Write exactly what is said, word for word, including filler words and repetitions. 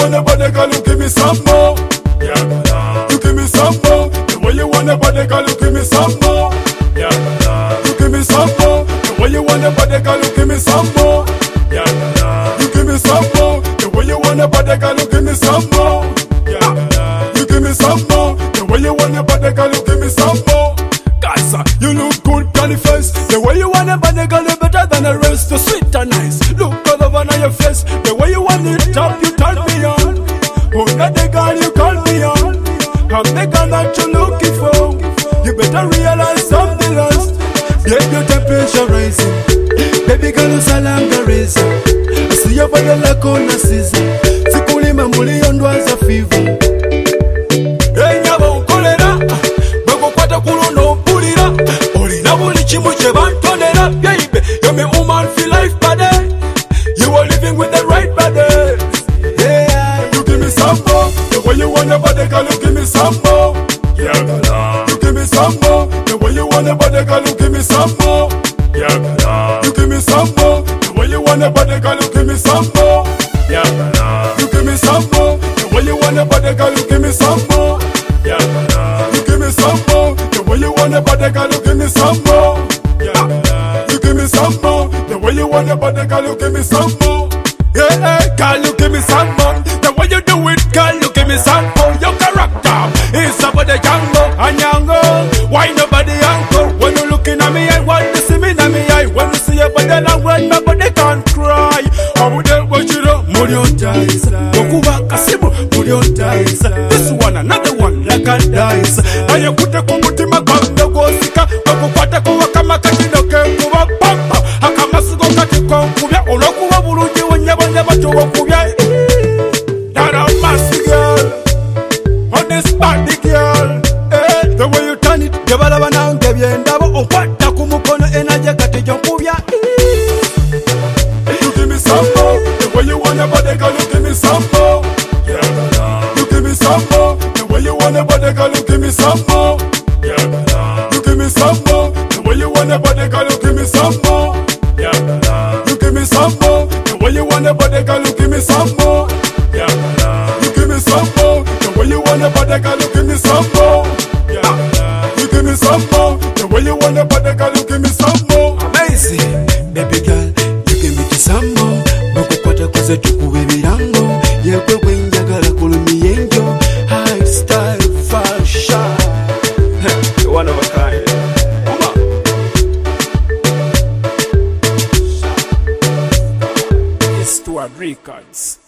want a body, girl, you give me some more. Yeah, you give me some more. The way you want a body, girl, you give me some more. Yeah, you give me some more. The way you want a body, girl, you give me some more. Yeah, you give me some more. The way you want a body, girl, you give me some more. Yeah, you give me some more. The way you want a body, girl, you give me some more. Guys, uh, you look good, girl, face. The way you want a body, girl, you better than the rest. So sweet and nice. Look all over on your face. The way you want it up, you turn me on. Oh, not the girl you call me on. I'm the girl that you're looking for. You better realize I'm the lost. Get your temperature rising. Baby girl, you salam gareza. I see your body like on a season. Sikuli mamuli ondwaza fever. Hey, nyaba ukolera. Bako kwata kulono mpulira. Olina buli chimu chebantonera. Baby, you're my woman for life, buddy. You are living with the right body. Yeah, you give me some more. The way you want your body, girl, you give me some more. Yeah, girl, you give me some more. The way you want your body, girl, you give me some more. Yeah, girl, you give me some more. The way you want your body, girl, you give me some more. Yeah, girl, you give me some more. The way you want your body, girl, you give me some more. Yeah, girl, you give me some more. The way you want your body, girl, you give me some more. Yeah, you give me some more. The way you want your body, girl, you give me some more. Yeah, hey, girl, you give me some more. The way you do it, girl, you give me some more. Your character is about the jungle and yango. Why nobody uncle? When you looking at me, I want to see me in me eye. When you see your body language, nobody can cry. I would tell what you do, Muriotize. Okuba Kasimu, Muriotize. This one, another one, like a dice. Now you put a kumutima ganda gosika. Wakupata kuwa kama katino kuwa papa. Hakamasugo katiko kubya. Olokuwa buruji wanyaba nyaba chowa kubya. That a massy girl. On this body girl. Eh, the way you turn it. Yabalaba na ngebye ndabo. Okwata kumukono enaje katijo kubya. You give me some more. The way you want your body girl, you give me some more. Yeah, you give me some more. The way you want your body girl, you give me some more. Yeah, you give me some more. The way you want your body girl, you give me some more. Yeah, you give me some more. The way you want your body girl, you give me some more. Yeah, you give me some more. The way you want your body girl, you give me some more. Yeah, you give me some more. The way you want your body girl, you give me some more. Amazing, baby girl, you give me some more. Bakukwata kuze tukuwe birango. Yekwe kwenjagala kulumi yenjo. High style fashion. One of a kind. Come on. It's Stuart Records.